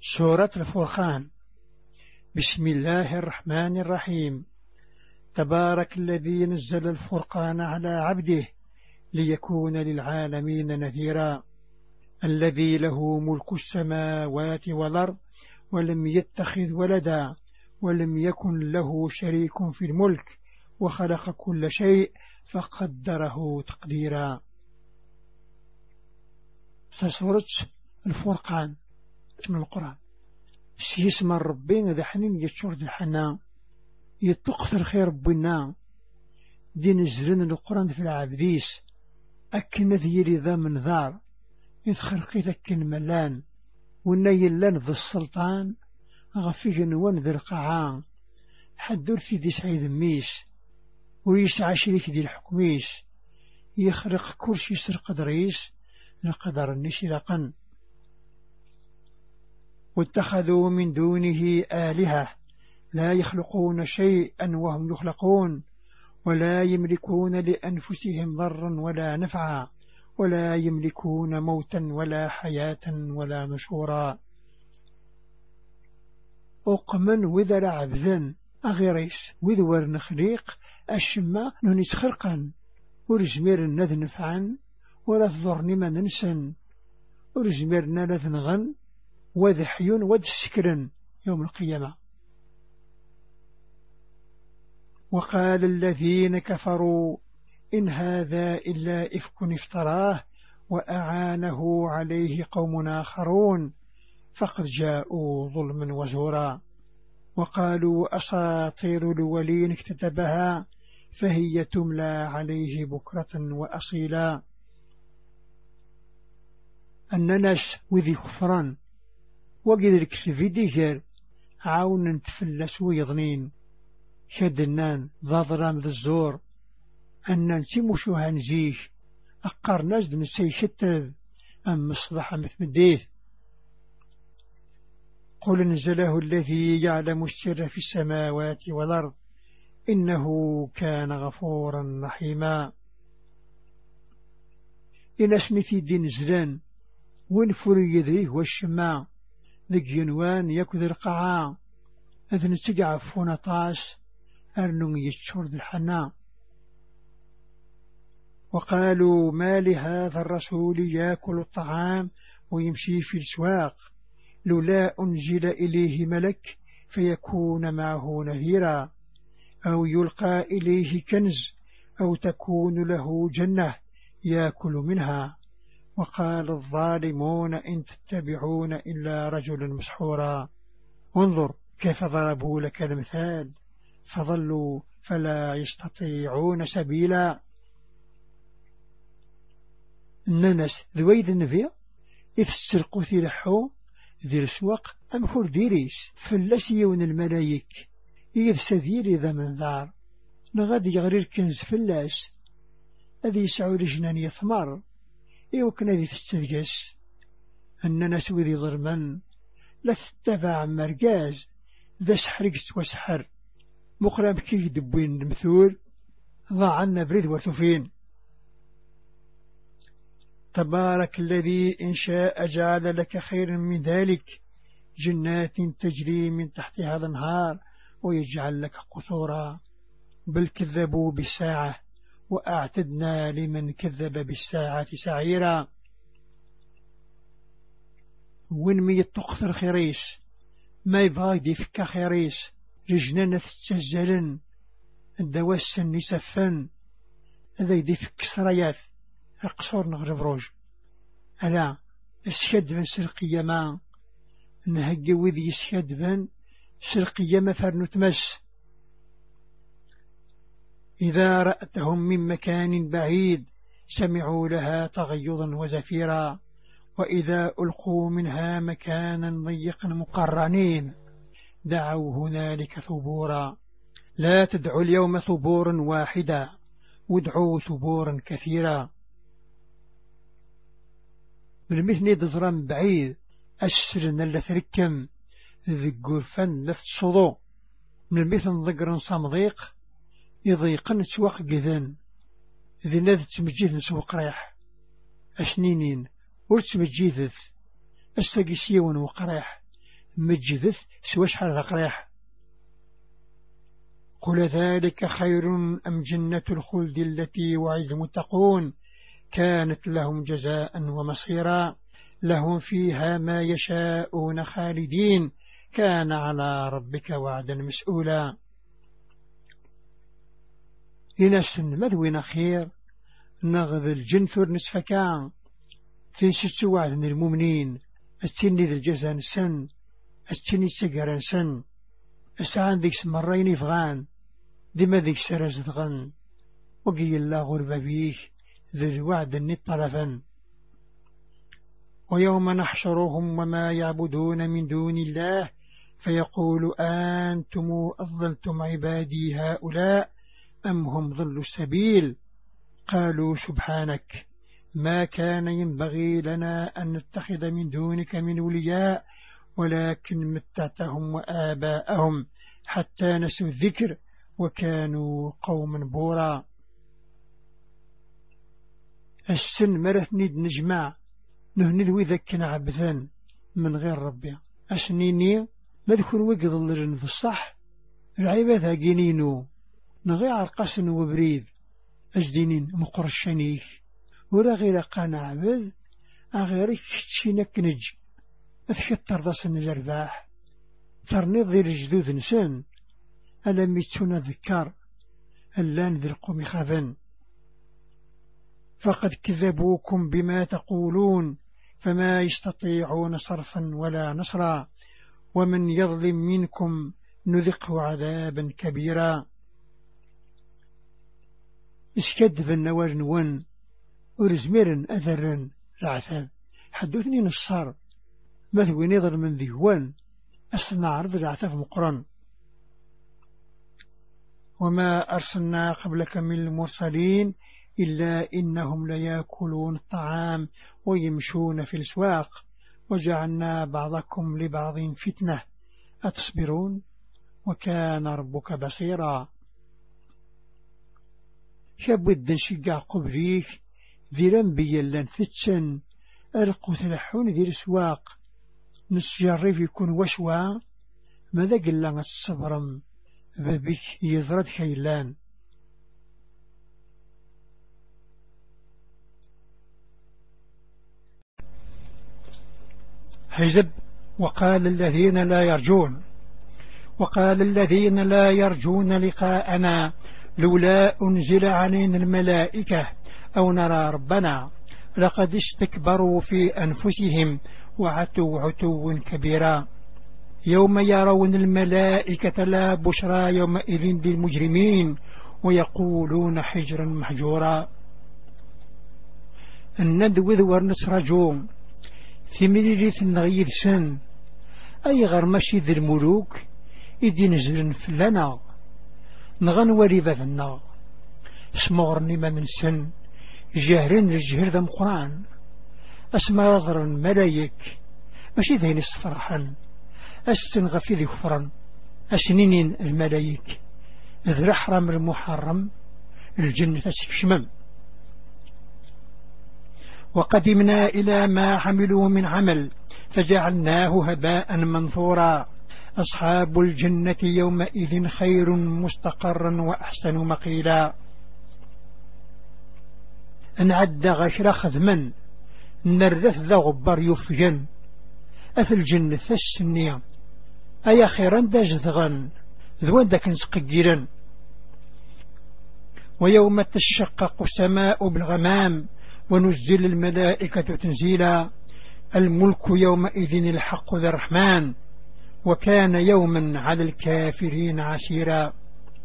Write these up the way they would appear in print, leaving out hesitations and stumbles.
سورة الفرقان. بسم الله الرحمن الرحيم. تبارك الذي نزل الفرقان على عبده ليكون للعالمين نذيرا. الذي له ملك السماوات والأرض ولم يتخذ ولدا ولم يكن له شريك في الملك وخلق كل شيء فقدره تقديرا. سورة الفرقان من القرآن. سيسم ربنا ذا حنين يتشور ذا حنا يتقصر خير ربنا دين الزرن القرآن في العبديس أكن ذيري ذا من ذار يتخرقي ذاكن ملان ونيلان ذا السلطان غفيق نوان ذا القاعان حدور في ذي سعيد ميس ويسعى شريك ذي الحكميس يخرق كرسي سر قدريس لقدر النسي لقن. واتخذوا من دونه آلهة لا يخلقون شيئا وهم يخلقون ولا يملكون لأنفسهم ضرا ولا نفعا ولا يملكون موتا ولا حياة ولا نشورا. أقمن وذر عبذا أغيريس وذور نخليق الشماء نونيس خرقا ورجمير نذ نفعا ولا تضرني ما ننسا ورجميرنا لذنغن وذ حيون وذ سكرا يوم القيامة. وقال الذين كفروا إن هذا إلا إفك افتراه وأعانه عليه قوم آخرون فقد جاءوا ظلما وزورا. وقالوا أساطير الأولين اكتتبها فهي تملى عليه بكرة وأصيلا. الناس وذي كفران وقد الكسفي ديجر عاون نتفلس ويضنين شدنان ذا ظلام ذا الزور أن نتمشوها نزيش أقار ناس نسي شتذ أم مصبح مثل مديه. قل نزله الذي يعلم السر في السماوات والأرض إنه كان غفورا رحيما. إن سنتي دين زلان ونفر يديه والشماء ذك جنوان يكذ القاعة أذن تقع فونطاس أرنو يتشور ذي الحنا. وقالوا ما لهذا الرسول يأكل الطعام ويمشي في السواق لولا أنزل إليه ملك فيكون معه نذيرا أو يلقى إليه كنز أو تكون له جنة يأكل منها. وقال الظالمون إن تتبعون إلا رجلا مسحورا. انظر كيف ضربوا لك المثال فظلوا فلا يستطيعون سبيلا. الناس ذويذ النبي إذ السرقوا تلحوا ذي السواق أم كور ديريس فلاس يون الملايك إذ سذير إذا من ذار نغاد يغري الكنز فلاس أذي يسعوا لجنان يثمر يوكن ذي تستذجس. أننا سوذي ظلما لا تتبع مرقاز ذا سحرقت وسحر مقرم كي دبوين المثول ضاع عنا بريد وثفين. تبارك الذي إن شاء جعل لك خير من ذلك جنات تجري من تحتها الأنهار ويجعل لك قصورا. بل كذبوا بالساعة وأعتدنا لمن كذب بالساعة سعيرا. وين ميت تقصر خيريس ما يبغى يفك خيريس رجنان تتسجلن الدواس نسفن هذا يدفك سريات القصور نغرب روج ألا الشد بن سرقية ما نهجي وذي الشد بن سرقية ما فرنو تمس. إذا رأتهم من مكان بعيد سمعوا لها تغيظا وزفيرا وإذا ألقوا منها مكانا ضيقا مقرنين دعوا هنالك ثبورا. لا تدعوا اليوم ثبورا واحدا وادعوا ثبورا كثيرا. بالمثل دزران بعيد أسرن اللي تركم ذي فن لتصدو من المثل ضقر صمضيق يضيقن سواق جذن ذي ناذ تمجيذ نسوق ريح أشنينين ورتمجيذ استقسيون وقريح مجدث سوى شحال ذقريح. قل ذلك خير أم جنة الخلد التي وعد المتقون كانت لهم جزاء ومصيرا لهم فيها ما يشاءون خالدين كان على ربك وعدا مسؤولا. إن السن مذوين خير نغذ الجنثر نصف كان في ست وعد المؤمنين التني ذي الجزان سن التني سقران سن السعان ذيك سمرين يفغان ديما ذيك سرز ذغن وقي الله غرب بيه ذي الوعد الطرفا. ويوم نحشرهم وما يعبدون من دون الله فيقول أنتم أضللتم عبادي هؤلاء أم هم ضلوا السبيل قالوا سبحانك ما كان ينبغي لنا أن نتخذ من دونك من أولياء ولكن متعتهم وآباءهم حتى نسوا الذكر وكانوا قوما بورا. السن مرث نيد نجمع نهند وذكنا عبثا من غير ربي أسنيني مذكر وقض اللرن في الصح العبادة جنينو نغي عرقسن وبريد أجدينين مقرشانيك ولا غير قانا عبد أغيرك تشينك نج أثكتر ضاسن الأرباح ترنيض ذي الجدود نسان ألم يتسون ذكار اللان ذي القوم خافن فقد كذبوكم بما تقولون فما يستطيعون صرفا ولا نصرا ومن يظلم منكم نذقه عذابا كبيرا. اسكدب النوار نون ورزمير أذرا العذاب حدثني نصار مثوي نظر من ذيوان أصنع عرض العذاب مقرن. وما أرسلنا قبلك من المرسلين إلا إنهم ليأكلون الطعام ويمشون في الأسواق وجعلنا بعضكم لبعض فتنة أتصبرون وكان ربك بصيرا. شابد شقع قبليك ذي رنبي لن ثتشن ألقوا ثلحون ذي الأسواق نسجرف يكون وشوا ماذا قلنا الصبرم بابك يضرد خيلان. حزب وقال الذين لا يرجون لقاءنا لولا أنزل علينا الملائكة أو نرى ربنا لقد استكبروا في أنفسهم وعتوا عتوا كبيرا. يوم يرون الملائكة لا بشرى يومئذ للمجرمين ويقولون حجرا محجورا. الندوذ ورنسرجون في مليليث النغيث سن أي غرمشي ذي الملوك إذ نزل فلنا نغن وريبذنا اسمغرني من سن جاهرين للجهر ذا مقران اسمى رضرا ملايك ماشي ذين الصفرحا أستنغى في ذي كفرا أسنين الملايك إذ رحرم المحرم الجنة تسكشمم. وقدمنا إلى ما عملوا من عمل فجعلناه هباء منثورا. أصحاب الجنة يومئذ خير مستقرا وأحسن مقيلا. نعد غشر خذما نرث ذا غبار يفجن أثل الجنة السنية أي خيرا داجذغا ذوان داك نسقجرا. ويوم تشقق السماء بالغمام ونزل الملائكة تنزيلا. الملك يومئذ الحق ذا الرحمن وكان يوما على الكافرين عسيرا.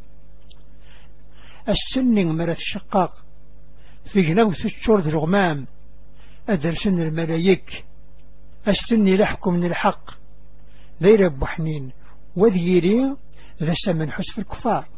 السن مرث الشقاق في جنوث الشرد الغمام أذل سن الملايك السن لحكم من الحق ذي رب حنين وذيري ذا سمن حسف الكفار.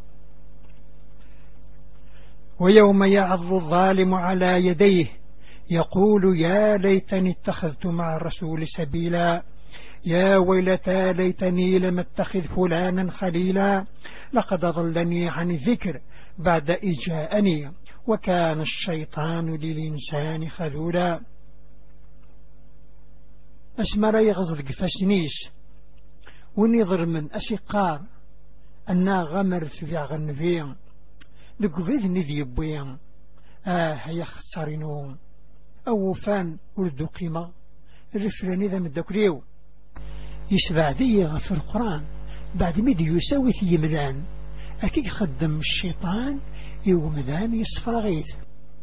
ويوم يعض الظالم على يديه يقول يا ليتني اتخذت مع الرسول سبيلا يا ويلتى ليتني لم اتخذ فلانا خليلا لقد ضلني عن الذكر بعد إذ جاءني وكان الشيطان للإنسان خذولا. أسمر يغزد قفاسنيس ونظر من أسيقار أنا غمر في غنفين ذكفيذ نذي بوين هيا خسارينو أو فان ولدو قيمة الرفلاني ذا مدكريو يسبع ذي في القرآن بعد ميدي يساوي في يملان أكيد خدم الشيطان يومدان يصفر غيث.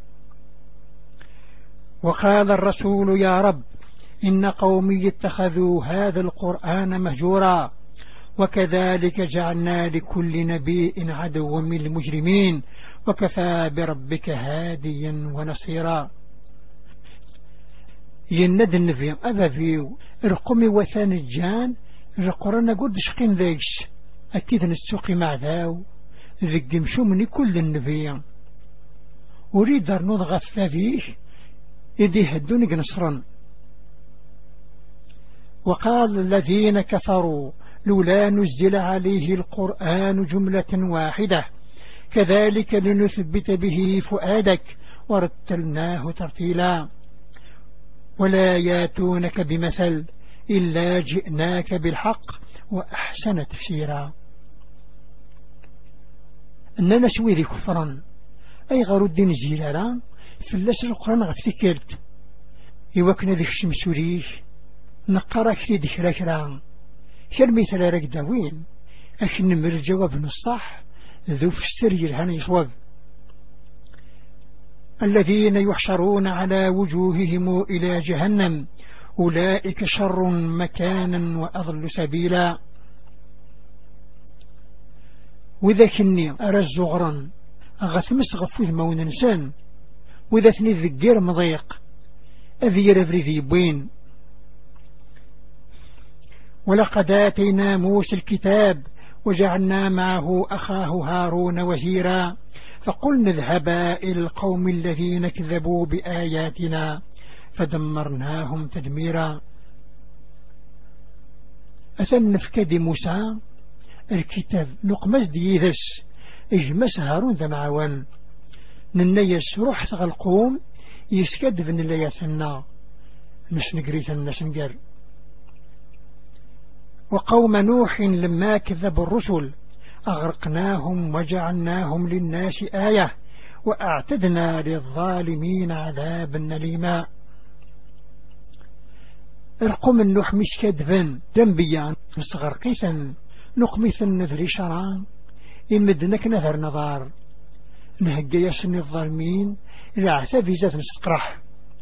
وقال الرسول يا رب إن قومي اتخذوا هذا القرآن مهجورا وكذلك جعلنا لكل نبي عدوا من المجرمين وكفى بربك هاديا ونصيرا. يند النبي أبا فيو رقمي وثان الجان القرآن قد شقين ذيش أكيد نستوقي مع ذاو ذك مشومني كل النبي أريد أن نضغط فيه إذي هدوني نصرا. وقال الذين كفروا لولا نزل عليه القرآن جملة واحدة كذلك لنثبت به فؤادك ورتلناه ترتيلا ولا ياتونك بمثل إلا جئناك بالحق وأحسن تفسيرا. أننا سوي ذي كفرا أي غير الدين زيلالا في اللسل القرآن غفتكرت يوكنا ذي الشمسوريش نقرأك في ذكرى كرام كالمثل رقداوين أكن من الجواب الصح ذو في السري الهن يصوب. الذين يحشرون على وجوههم إلى جهنم أولئك شر مكانا وأضل سبيلا. وإذا كني أرز غرا أغثمس غفوذ مون إنسان وإذا ثني ذكير مضيق أذير أفريذي بوين. ولقد آتينا موسى الكتاب وجعلنا معه أخاه هارون وزيرا فقلنا اذهبا إلى القوم الذين كذبوا بآياتنا فدمرناهم تدميرا. أثن فكد موسى الكتاب نقمز ديذس اجمس هارون ذا معوان ننيس روح تغلقوم يسكد بن اللياثنا نسنقريث النسنقر. وقوم نوح لما كذبوا الرسل أغرقناهم وجعلناهم للناس آية وأعتدنا للظالمين عذابا أليما. ارقم النوح مش كذبا دنبيا مستغرقيثا نقمث النذر شران إمدنك نذر نظار نهجي يسن الظالمين إذا اعتبي ذات نستقرح.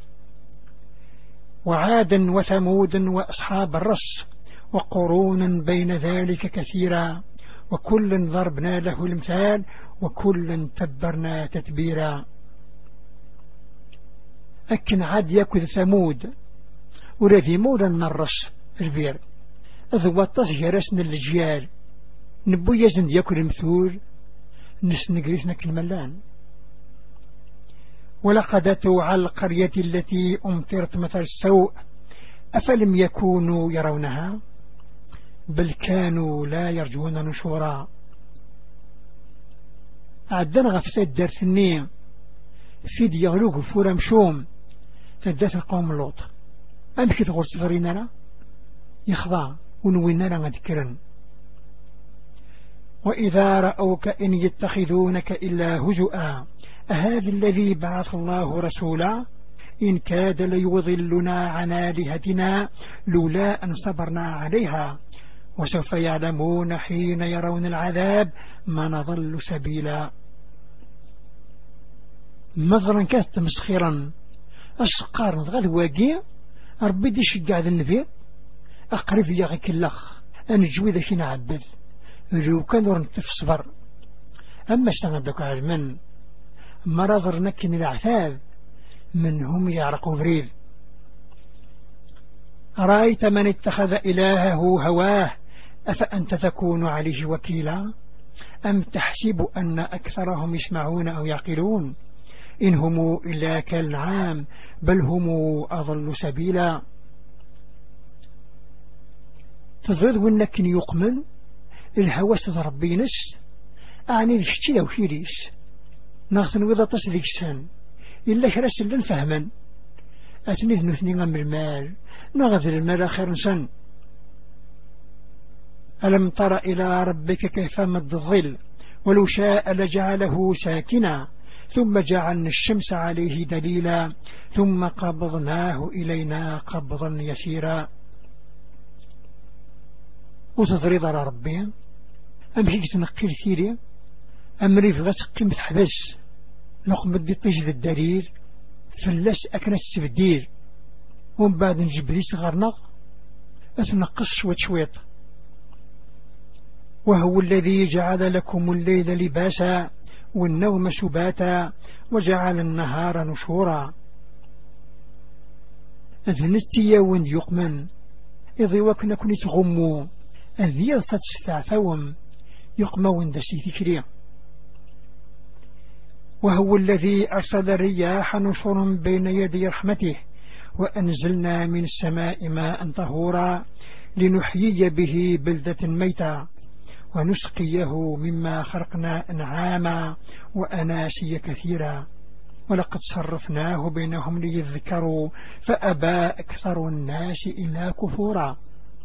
وعادا وثمود وأصحاب الرس وقرونا بين ذلك كثيرا وكل ضربنا له المثال وكل تبرنا تتبيرا. أكن عاد يأكل ثمود ورذي مولا نرس البير أذوى تزهرسن الجيال نبو يزند يأكل المثول نسنقريثنا كالملان. ولقد أتوا على القرية التي أمطرت مثل السوء أفلم يكونوا يرونها بل كانوا لا يرجون نشورا. عدنا غفت الدرس النية في ديالوغ فورا مشوم تدات القوم اللوط أم كي تغور تضريننا يخضع ونويننا غذكرا. وإذا رأوك إن يتخذونك إلا هزؤا أهذا الذي بعث الله رسولا إن كاد ليضلنا عن آلهتنا لولا أن صبرنا عليها وسوف يعلمون حين يرون العذاب ما نضل سبيلا. مظرا كانت مسخرا أسقار غد واقيا ربي دي شجع ذا النبي أقرب يا كلخ أنجوي ذا كنا عبد لو كان ورنت في صبر. أما استغدك علما مرضر نكن العثاب منهم يعرقوا بريد. أرأيت من اتخذ إلهه هواه أفأنت تكون عليه وكيلا أم تحسب أن أكثرهم يسمعون أو يعقلون إن هم إلا كالعام بل هم أضل سبيلا. تظهر ونك يقمن الهوس ربي نس أعني الشتي أو خيريس ناخذ وذا تصديق سن إلا كرس لن فهما أثني ذنثني غم المال نغذر المال خير سن. ألم تر إلى ربك كيف مد الظل ولو شاء لجعله ساكنا ثم جعلنا الشمس عليه دليلا ثم قبضناه إلينا قبضا يسيرا. وتضريض على ربي أم هيك تنقل ثيري أم ريف غسقي متحبس لقم بدي تجد الدليل فلاس أكنت تبديل ومن بعد نجبري صغرنا أتنقص شويت شويت. وهو الذي جعل لكم الليل لباسا والنوم سباتا وجعل النهار نشورا. أذنستي وند يقمن إذ وكنا كنت غمو أذ يرصد ستعثوم يقمى وندسي ذكري. وهو الذي أرسل الرياح نشورا بين يدي رحمته وأنزلنا من السماء ماء طهورا لنحيي به بلدة ميتا ونسقيه مما خلقنا أنعاما وأناسيا كثيرا ولقد صرفناه بينهم ليذكروا فأبى أكثر الناس إلا كفورا.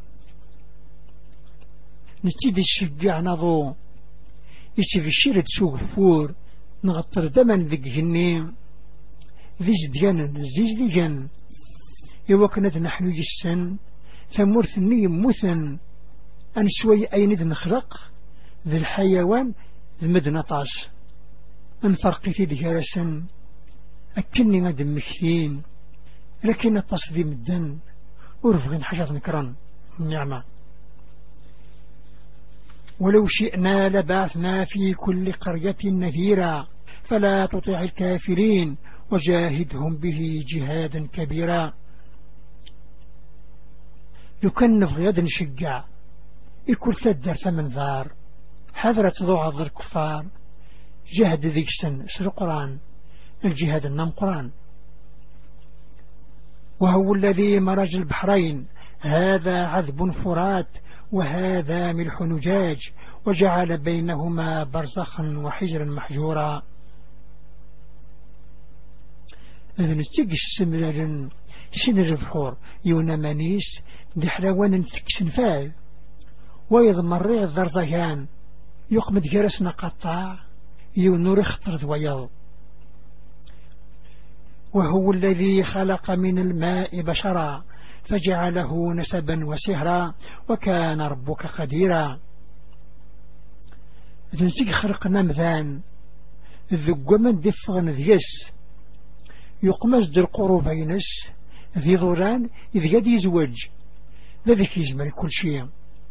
نتيدي الشجاع نظو يشي في الشيرة سوغفور نغطر دمن ذك جني ذي زديان زيز ذيجان يوكند نحن جسن ثمورثني مثن أن شوي أيند نخلق ذي الحيوان ذي مدنطاس أن فرقي في دهارسن أكني ندم مكثين لكن التصديم الدن ورفغن حاجة نكران النعمة. ولو شئنا لبعثنا في كل قرية نذيرا فلا تطع الكافرين وجاهدهم به جهادا كبيرا. يكنف غياد نشجع يكون ثدر ثمن ذار حذرة ضوعظ الكفار جهد ذيك سن سر القرآن الجهاد النام قرآن. وهو الذي مرج البحرين هذا عذب فرات وهذا ملح نجاج وجعل بينهما برزخا وحجرا محجورا. إذن نستيق السمرا سن البحور يونمانيس دي حلوان تكسن فال ويضمر الضرزهان يقمد جرسنا قطاع يونور اختر ذويض. وهو الذي خلق من الماء بشرا فجعله نسبا وسهرا وكان ربك قديرا. إذن نستيق خرقنا مذان ذو من دفغن ذيس يقمز در قروبينس ذي ظلان إذ قد يزوج ذلك يزمل كل شيء.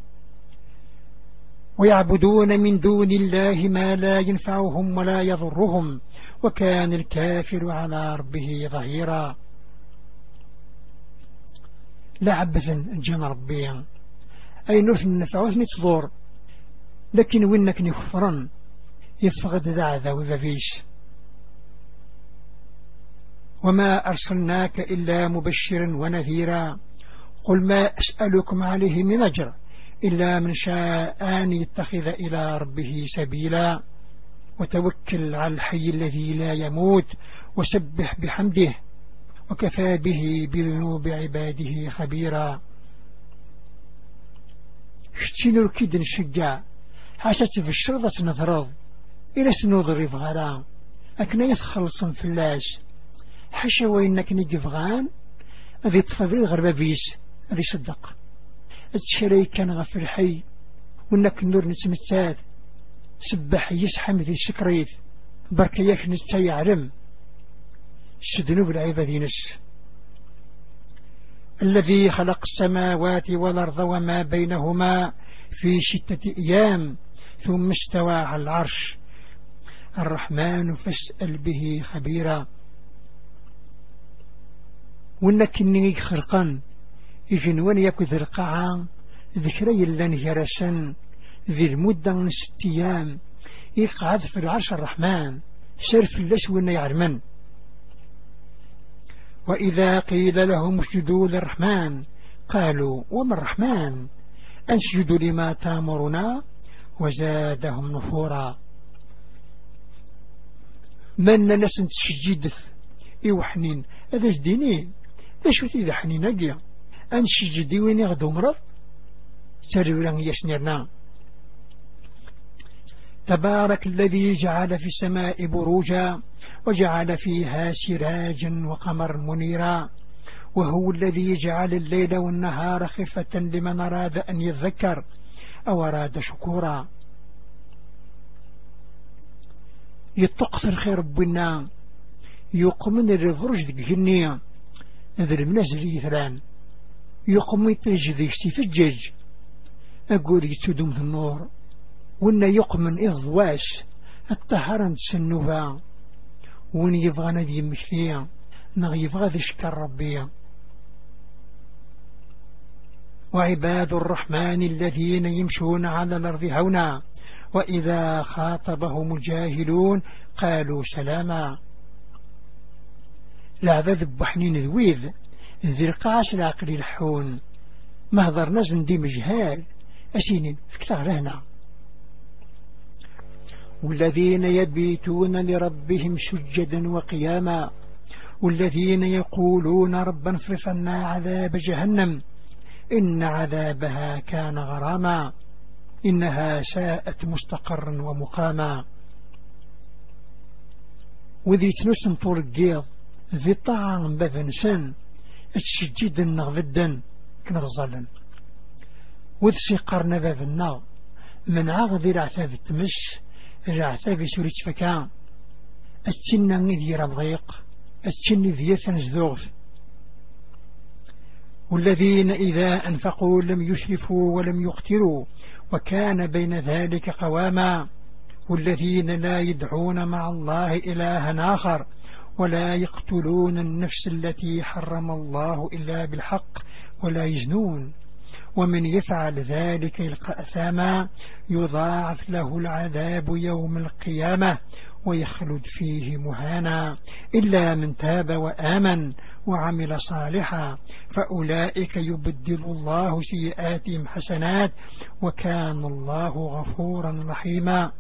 ويعبدون من دون الله ما لا ينفعهم ولا يضرهم وكان الكافر على ربه ظهيرا. لا عبثا جان ربي أي نرث النفعوث نتضور لكن وينك نكفرا يفقد ذا وذفيش. وما أرسلناك إلا مبشرا ونذيرا قل ما أسألكم عليه من أجر إلا من شاء أن يتخذ إلى ربه سبيلا وتوكل على الحي الذي لا يموت وسبح بحمده وكفى به بذنوب عباده خبيرا. اشتينو الكيد نشجع حاشت في الشرطة نظرض إلى سنوضري فغرا أكنا يتخلص في اللاش حاشا وإنك نقفغان أذي تفضل غربة بيس أذي صدق الشري كان غفر حي وإنك نور نسمتاد سبح يسحم ذي سكريث بركيك نستي علم السدنوب العبادينس. الذي خلق السماوات والأرض وما بينهما في 6 أيام ثم استوى على العرش الرحمن فاسأل به خبيرا. وإنك إني خرقان إجنوان يكذ القاعة ذكري اللان هرسان ذي المدة 6 أيام يقعد في العرش الرحمن سرف اللسوين يعلمن. وإذا قيل لهم اسجدوا للرحمن قالوا وما الرحمن أنسجدوا لما تامرنا وزادهم نفورا. من ناس تسجد إيوحنين هذا جدينين ذا شو تيذا حنين أجيا أنسجدي وين يغدو مرض تريولان يسنرنا. تبارك الذي جعل في السماء بروجا وجعل فيها سراجا وقمر منيرا وهو الذي جعل الليل والنهار خفة لمن أراد أن يذكر أو أراد شكورا. يتقصر خير ربنا يقومن الرفرج ديك جنية هذا المنازل يثران يقوم يتجد يستفجج أقول يتدوم في النور وإن يقمن إضواش الطهران تسنوبا وإن يبغى نادي مشفيا يبغى ذشكر ربيا. وعباد الرحمن الذين يمشون على الأرض هونا وإذا خاطبهم الجاهلون قالوا سلاما. لعبة ذبحنين ذويذ ذي القاش العقل الحون مهضر نزن دي مجهال أسينين فكتاغ لهنا. والذين يبيتون لربهم سجدا وقياما والذين يقولون ربنا اصرف عنا عذاب جهنم إن عذابها كان غراما إنها ساءت مستقرا ومقاما. وذي تنسن طول الجيض ذي طعام بذنسن السجيد النغفدا كنا الظلن وذي سيقرن بذنا من عغذي العتاب التمس العتاب سوريت فكان السنة ذي رمضيق السنة ذي ثنزدوغ. والذين إذا أنفقوا لم يسرفوا ولم يقتروا وكان بين ذلك قواما. والذين لا يدعون مع الله إلها آخر ولا يقتلون النفس التي حرم الله إلا بالحق ولا يزنون ومن يفعل ذلك يلقى أثاما يضاعف له العذاب يوم القيامة ويخلد فيه مهانا إلا من تاب وآمن وعمل صالحا فأولئك يبدل الله سيئاتهم حسنات وكان الله غفورا رحيما.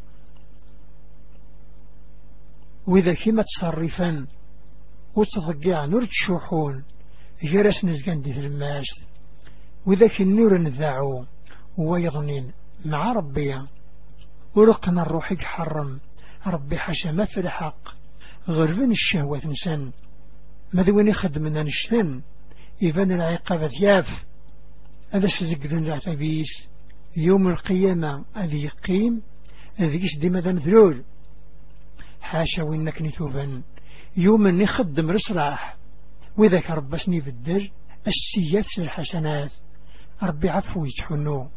وإذا كما تصرفا وتضقع نور تشوحون جرس نزقان دي الماس وذاك النور نذاعو ويظنين مع ربيا ورقنا الروح يحرم ربي حاشا ما في الحق غربن الشهوة نسان ماذا يخدمنا نشتن يبان العقابة ثياف هذا سزقذن العتبيس يوم القيامة هذه يقيم هذه يسدي ماذا نذلول حاشا وإنك نثوبا يوم نخدم رسراح وذاك ربسني في الدر السيات الحسنات ربي عفو يتحنو.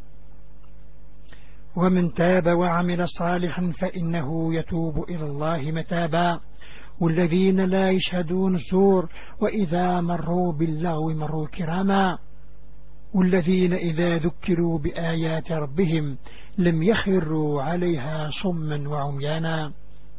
ومن تاب وعمل صالحا فإنه يتوب إلى الله متابا. والذين لا يشهدون الزور وإذا مروا باللغو مروا كراما. والذين إذا ذكروا بآيات ربهم لم يخروا عليها صما وعميانا.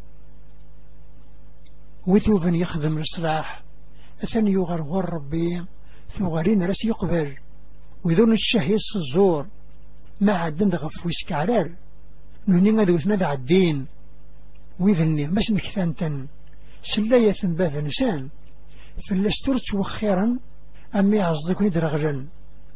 وثوبا يخدم الإصلاح أثن يغرغر ربي ثغرين رس يقبل وذون الشهيص الزور ما عدن دغف ويسكعرار نهني غدوثنا دع الدين ويذني مش مكثانتا سلاية باذ نسان فلسترت وخيرا أمي عزكني درغلا.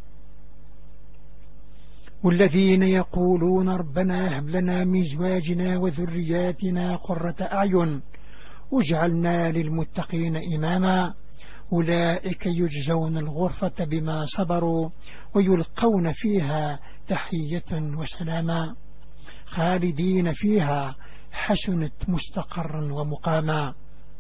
والذين يقولون ربنا هب لنا من ازواجنا وذرياتنا قرة أعين وجعلنا للمتقين إماما. أولئك يجزون الغرفة بما صبروا ويلقون فيها تحية وسلاما خالدين فيها حسنت مستقرا ومقاما.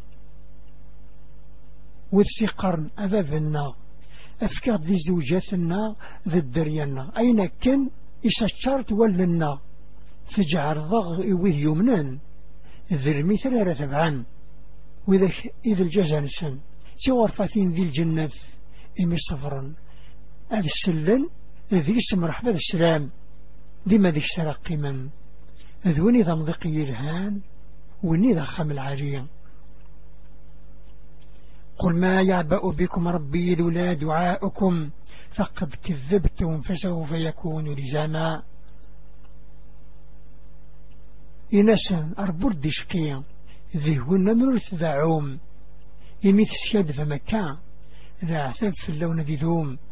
والثقرن أذذنا أفكار ذي زوجاتنا ذي الدريانا أين كان إساتشارت ولنا تجعل ضغ وذ يمنان ذي المثل رتبعا وإذا الجزا نسان سوار فاتين ذي الجنة إمي صفرا هذا السلن ذي اسم رحمة السلام ديما ذيك سرق من ذوني ذا مضيقي الهان وني ذا خم العالية. قل ما يعبأ بكم ربي لولا دعاؤكم فقد كذبتم فسوف يكون لزاما. إنسان أربرد شقيا ذي هو النمرث ذا عوم يميث سياد فمكان ذا عثب في اللون ذي ذوم